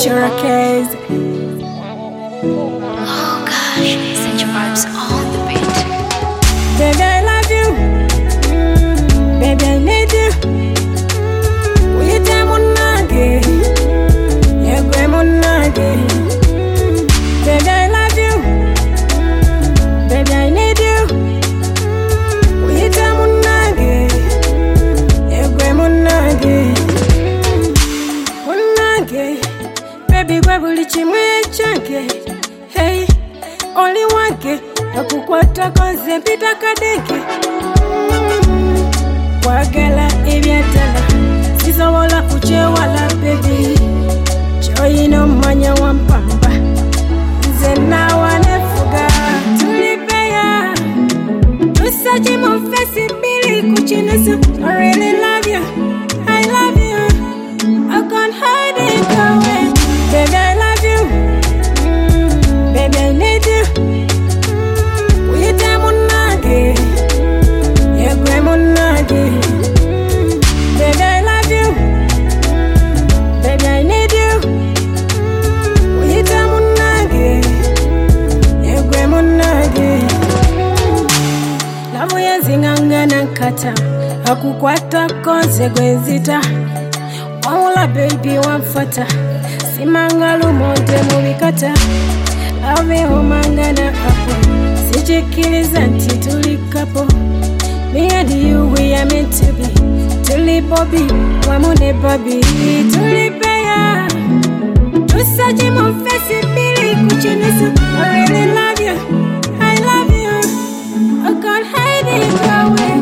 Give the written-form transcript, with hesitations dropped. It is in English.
Sure case. Oh gosh, send your vibes on the beat. Baby, I love you. Baby, I need you. We time on nage. Yeah, grandma nage. Baby, I love you. Baby, I need you. We time on nage. Yeah, grandma nage. Nage. Baby, gwabuli chimwe change. Hey, only one ke. Nakukwata konse mpita kadeke. Wagala ebyatala sisobola kuchewala baby. Choyino manya wampamba nze nawe nefuga tulipeya tusachi mufesi bili kuchinisa. I really love you, I love you, I can't hide it away. Baby, I love you. Baby, I need you. Baby, I love you. Baby, I need you. Uyita munage, yegwe munage. Lavu yanzinganga nankata, akukwata konse gwezita. Wawula baby wamfata, simangalo monte mubikata. Love humangana apo, sichikiliza nti tuli couple. Me and you, we are meant to be. Tuli Bobby, wamune Bobby. Tuli Beya, tusaji mufesi bili kuchinisa. I really love you, I love you, I can't hide it away.